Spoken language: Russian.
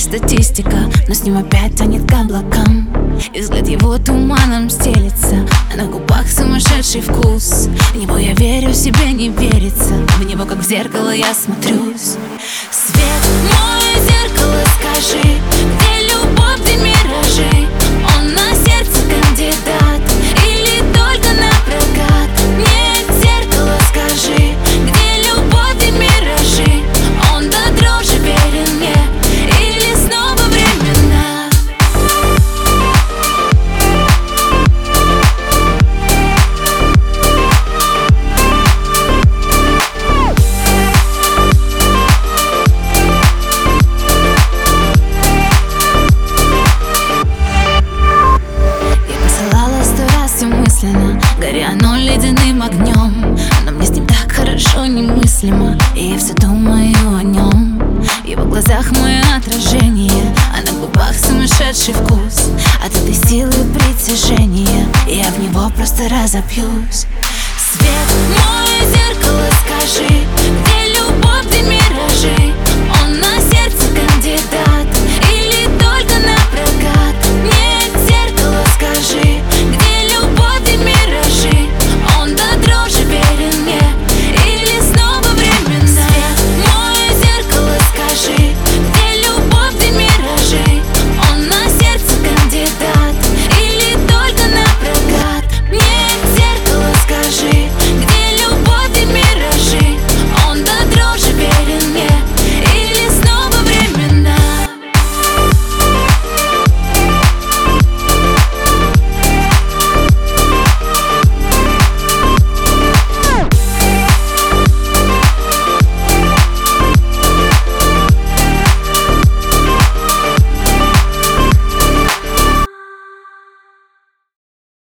статистика, но с ним опять тянет к облакам. И взгляд его туманом стелется, а на губах сумасшедший вкус. В него я верю, себе не верится, в него как в зеркало я смотрюсь. Свет, мое зеркало, скажи, где любовь, где миражи? Он на сердце кандидат или только на прокат? Нет, зеркало, скажи, где любовь, где миражи? Он до дрожи верен мне или снова временно? Горя оно ледяным огнем, но мне с ним так хорошо немыслимо, и я все думаю о нем. В его глазах мое отражение, а на губах сумасшедший вкус от этой силы притяжения, и я в него просто разобьюсь. Свет, мое зеркало, скажи,